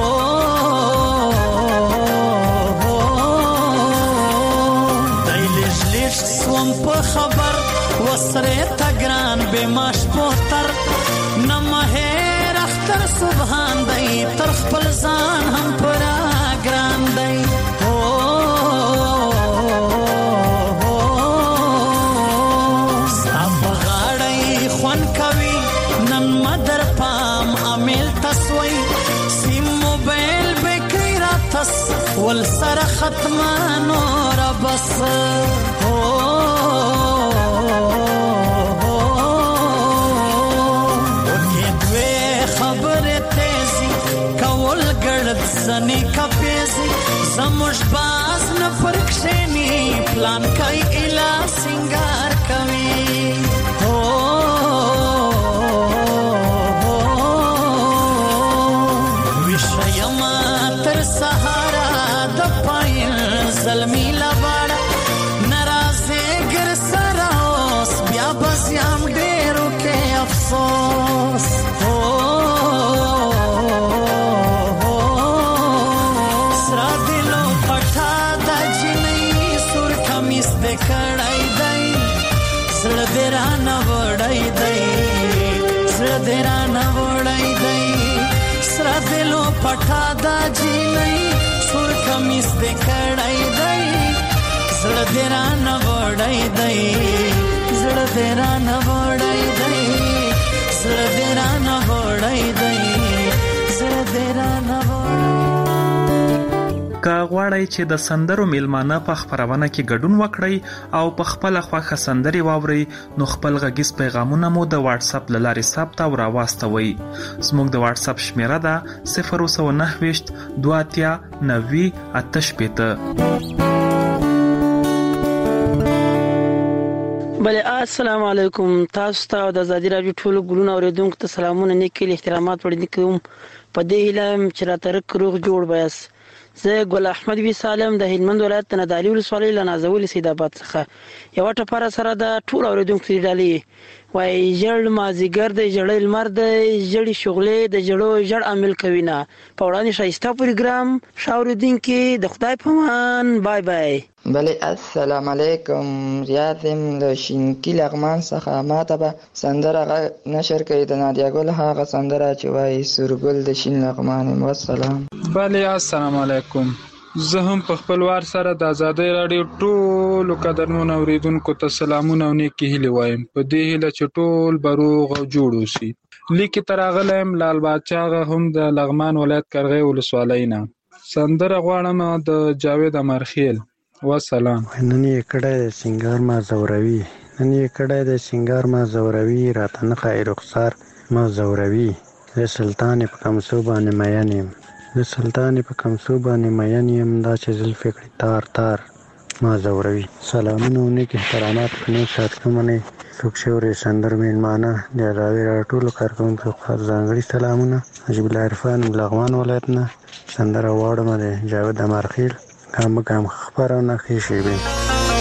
دایلش لیش سوم په خبر وسره تګران به ماش پوتر نمه اختر سبحان دی تر خپل ځان هم پرا ګران دی ول سره ختمانو را بس او وکي دوه خبره تیزی کول ګړد سني کپېزي زموږ باز نه پرکشنی پلان کوي اله سنگار کوي او وشيما تر سهارا زلمی لباڑا نرازے گر سراؤس بیا بزیام ڈیرو کے افسوس ہو سرا دلو پٹھا دا جنی سور کمیس دے کڑائی دائی سر دیرا نوڑائی دائی سر دیرا نوڑائی دائی سرا دلو پٹھا دا جنی سور کمیس دے کڑائی دائی زړه دې را نه وړی دی زړه دې را نه وړی دی زړه دې را نه وړی دی زړه دې را نه وړی که غواړئ چې د سندرو میلمانه په خبرونه کې ګډون وکړئ او په خپل خوښه سندري واورئ نو خپل غږیز پیغامونه مو د واتس اپ لارې ثبت او راواستوئ. زموږ د واتس اپ شمیره ده صفر سو نهه ویشت دوه اتیا نوي اته شپېته. بله السلام علیکم، تاسو ته د آزادي راډیو ټولو ګلونه اوریدونکو ته سلامونه، نیکې احترامات وړاندې کوم. په دې هیله چې را ترک روغ جوړ بیاس. زه ګل احمد وی سالم د هلمند ولایت نه د علي ولسوالۍ له نازول سید آباد څخه یو ټپره سره د ټول اوریدونکو ډالې وای جړ مازیګر د جړل مرد جړی شغلې د جړو جړ عمل کوي نه په وړاندې شایسته پروګرام شاوریدونکو د خدای په امان بای بای. بله السلام علیکم. ریاضم له شینکی لغمان څخه ماته به سندره نشر کوي د نادیا ګل هغه سندره چې وایي سورګل د شین لغمان. والسلام. بله السلام علیکم. زه هم په خپل وار سره د آزادۍ راډیو ټولو قدرمنو اوریدونکو ته سلامونه او نیکې هیلې وایم په دې هیله چې ټول به روغ او جوړ اوسي. لیکې ته راغلی یم لال باچا هم د لغمان ولایت کرغی ولسوالۍ نه. سندره غواړم د جاوید امرخیل. والسلام. نن یې کړی د سنگار ما زوروي نن یې کړی د سنگار ما زوروي راته نه ښایي رخسار ما زوروي. زه سلطان په کمسو باندې مین یم زه سلطان په کمسو باندې مین یم دا چې زلفې کړي تار تار ما زوروي. سلامونه او نیک احترامات په نیک ساتلو منې څوک چې اوري سندر میلمانه د آزادۍ راډیو ټولو کارکوونکو خاص ځانګړي سلامونه. نجیب الله عرفان لغمان ولایت نه سندره واړم د جاوید امرخیل. ګام ګام خبرونه ښې شوې.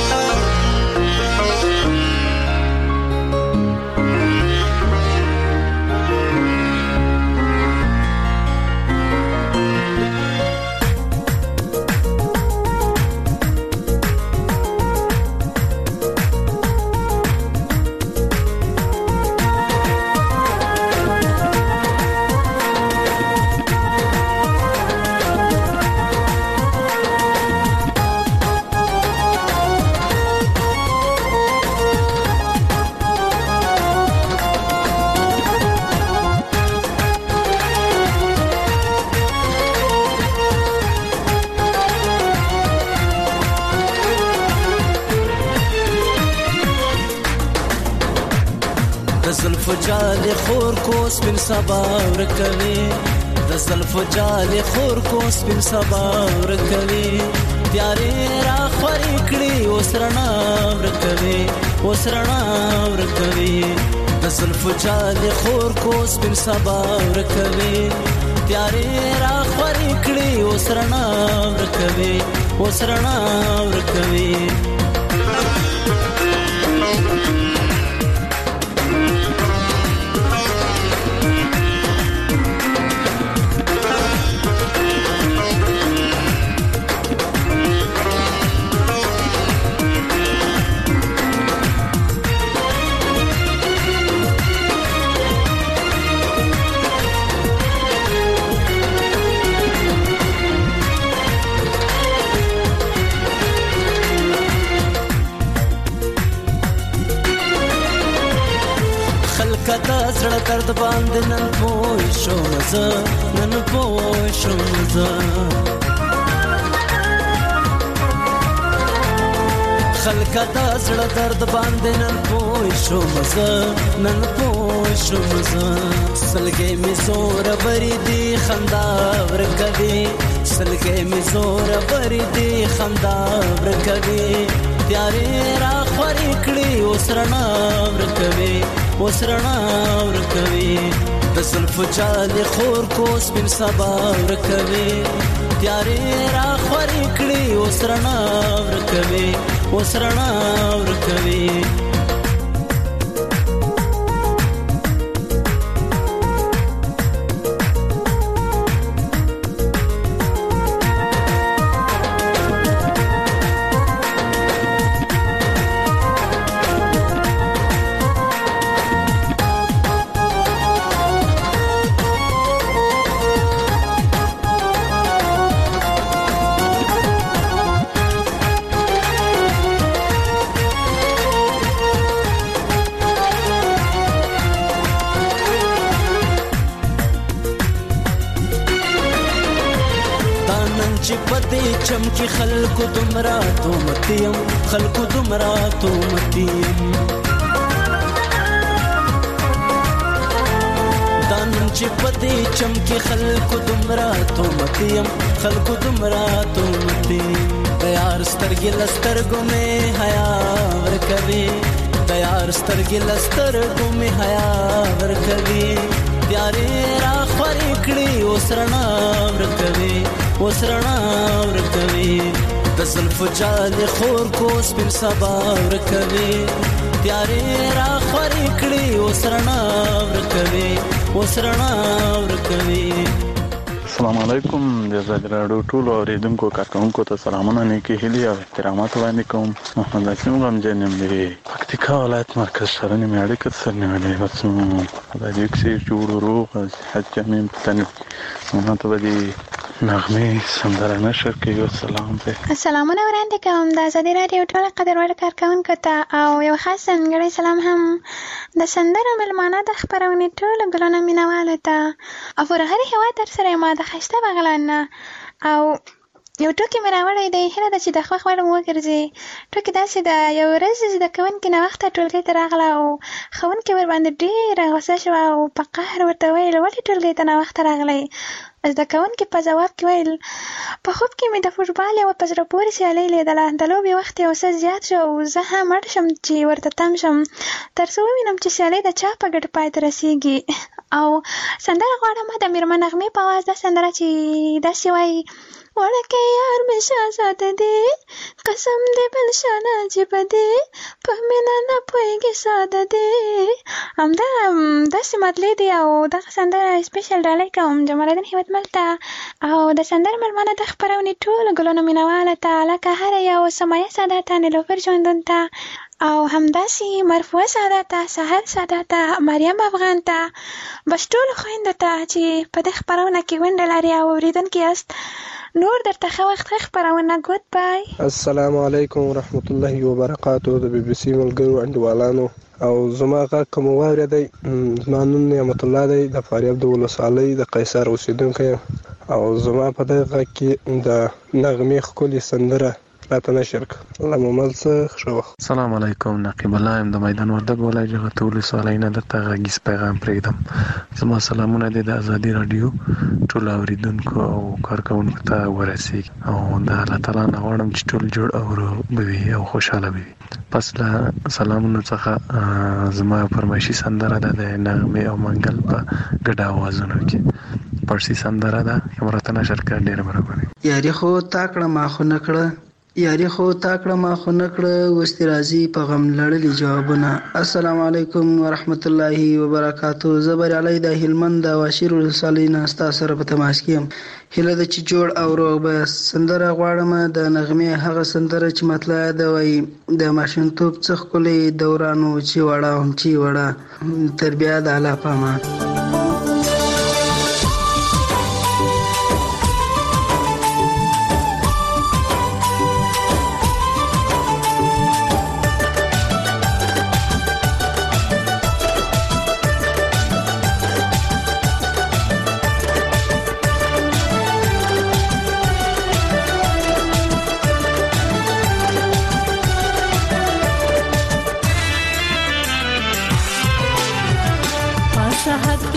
جال خور کو سپین سبا ورکوي د زلف جال خور کو سپین سبا ورکوي پیارې را خوري کړي وسرنا ورکوي وسرنا ورکوي د زلف جال خور کو سپین سبا ورکوي پیارې را خوري کړي وسرنا ورکوي وسرنا ورکوي. کدا زړه درد باندې نن پوه شوم زه نن پوه شوم زه خلک دا زړه درد باندې نن پوه شوم زه نن پوه شوم زه سلګې می زور بری دی خندا ورکوي سلګې می زور بری دی خندا ورکوي پیارې را خوري کړي وسرنا ورکوي وسرنا ورکوي د زلف جال خور کو سپین سبا ورکوي پیارې را خوري کړي وسرنا ورکوي وسرنا ورکوي. چمکی خلکو دمرا تو متیم خلکو دمرا تو متیم دانم چې پدې چمکی خلکو دمرا تو متیم خلکو دمرا تو متیم تیار سترګې لسترګو مې حیا ورکوي تیار سترګې لسترګو مې حیا ورکوي تیارې را خورې کړې اوس رڼا ورکوي اوس رڼا ورکوي د زلفو جالې خور کو سپین سبا ورکوي تیارې را خورې کړې اوس رڼا ورکوي اوس رڼا ورکوي. السلام علیکم د آزادي راډیو ټولو اوریدونکو کارکونکو ته سلامونه نیکې هیلې او احترامات وړاندې کوم. محمد اسلم غمجن یم د پکتیکا ولایت مرکز سره نیمې اړیکه سره نیولې بس خدای دې کسې جوړ روغ صحت جامع پتنې ما ته به دې نغمې سندره نشر کوي. السلام دی سلامونه وړاندې کوم د آزادي راډیو ټول قدرمن کارکونکو ته او یو خاص ځانګړی سلام هم د سندرو مېلمانه د خپرونې ټولو ګلانو مینوالو ته او پر هر هېواد در سره ما د ښایسته بغلان نه او یو ټوکې مې راوړی دی. هیله ده چې د خوښ وړ مو وګرځي. ټوکې داسې ده یو ورځ زده کوونکې ناوخته ټولګۍ ته راغله او ښوونکې ورباندې ډېره غوسه شوه او په قهر ورته ویل ولې ټولګۍ ته ناوخته راغلی. زده کوونکې په ځواب کې ویل په خوب کې مې د فوټبال یوه په زړه پورې سیالۍ لیدله. د لوبې وخت یو څه زیات شو او زه هم اړ شم چې ورته تم شم تر څو ووینم چې سیالۍ د چا په ګټه پای ته رسېږي. او سندره غواړم د میرمن نغمې په اواز دا سندره چې داسې وایي وړکې یار مې شهزاده دی قسم دې بل شان عجیبه دی په مینه نه پوهېږي ساده دی. همدا داسې مطلع دی او دغه سندره سپیشل ډالۍ کوم جمال الدین هیوادمل ته او د سندرو مېلمانه د خپرونې ټولو ګلانو مینواله ته لکه هره یو سمیه سادات ته نیلوفر ژوندون ته او همداسې مرفوعه سادات ته سهر سادات ته مریم افغان ته بس ټولو خویندو ته چې په دې خپرونه کې ونډه لري او اورېدونکي یاست. نور درته ښه وخت ښه خپرونه ګود بای. السلام علیکم ورحمت الله وبرکاتو د بي بي سي ملګرو انډیوالانو او زما غږ که مو واورېدی زما نوم نعمت الله دی د فاریاب د ولسوالۍ د قیصر اوسېدونکی یم او زما په دغه غږ کې د نغمې ښکلې سندره راته نشر کړه. الله مو مل څه ښه وخت. السلام علیکم نقیب الله یم د میدان وردګ ولایت جغتو ولسوالۍ نه درته غږیز پیغام پرېږدم. زما سلامونه دې د آزادي راډیو ټولو اورېدونکو او کارکوونکو ته ورسېږي او د الله تعالی نه غواړم چې ټول جوړ او روغ به وي او خوشحاله به وي. پس له سلامونو څخه زما فرمایشي سندره ده د نغمې او منګل په ګډه اوازونو کې پړسي سندره ده کوم راته نشر کړه. ډېره مهرباني. یاري خو تا کړه ما خو نه کړه یاري خو تا کړه ما خو نه کړه اوس دې راځي په غم لړلي جوابونه. السلام علیکم ورحمت الله وبرکاتو. زه بریالی د هلمند د واشیر ولسوالۍ نه ستا سره په تماس کې یم. هیله ده چې جوړ او روغ به یاست. سندره غواړم د نغمې هغه سندره چې مطلع ده وایي د ماشومتوب څه ښکلی دورانو چې وړه هم چې وړه تر بیا د الله پامان. صحت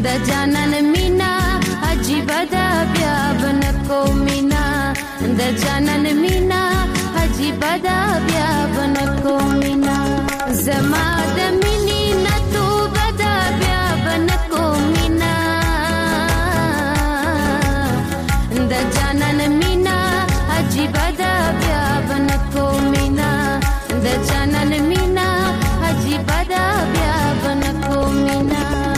د جانان مینا عجیب ده بیا بنکو مینا د جانان مینا عجیب ده بیا بنکو مینا زما د مینې نه توبه ده بیا بنکو مینا د جانان مینا عجیب ده بیا بنکو مینا د جانان مینا عجیب ده بیا بنکو مینا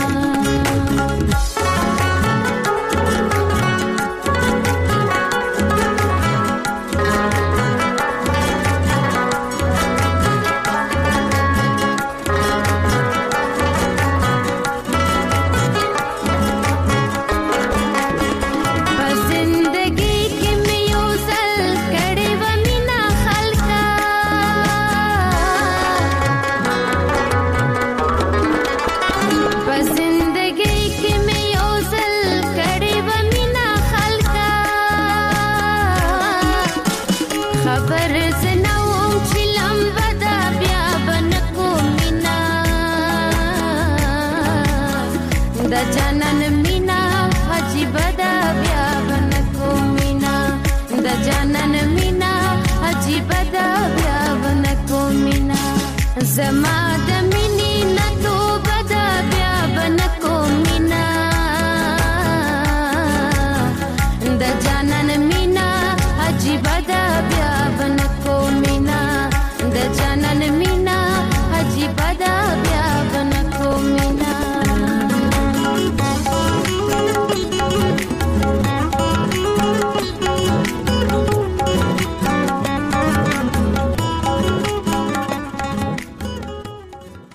د جانان مینا عجیب ده بیا بنکو مینا د جانان مینا عجیب ده بیا بنکو مینا زما د مینا